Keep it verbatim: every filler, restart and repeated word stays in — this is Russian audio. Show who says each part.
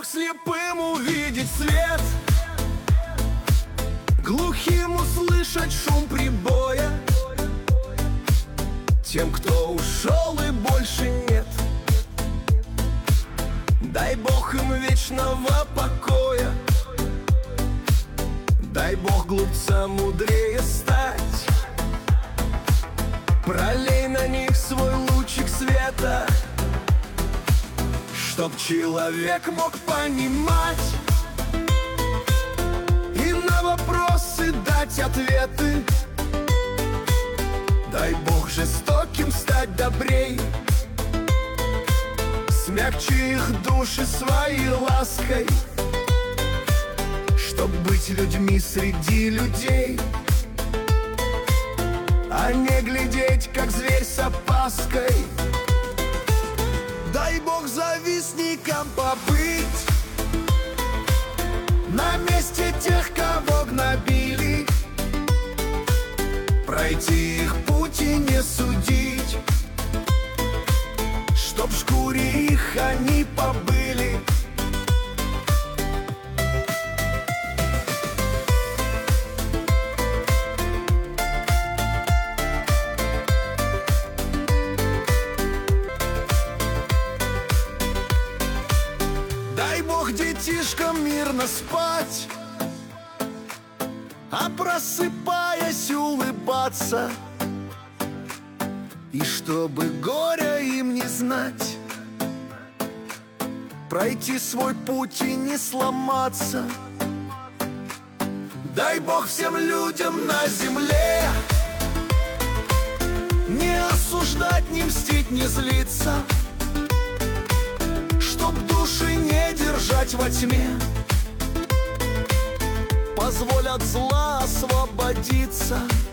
Speaker 1: Бог слепым увидеть свет, глухим услышать шум прибоя, тем, кто ушел и больше нет. Дай Бог им вечного покоя, дай Бог глупцам мудрее стать. Пролей на них свой лучик света, чтоб человек мог понимать и на вопросы дать ответы. Дай Бог жестоким стать добрей, смягчи их души своей лаской, чтоб быть людьми среди людей, а не глядеть, как зверь с опаской. Дай Бог завистникам побыть на месте тех, кого гнобили, пройти их путь и не судить, чтоб в шкуре их они побыли. Дай Бог детишкам мирно спать, а просыпаясь улыбаться, и чтобы горя им не знать, пройти свой путь и не сломаться. Дай Бог всем людям на земле не осуждать, не мстить, не злиться, чтоб души не держать во тьме, позволь от зла освободиться.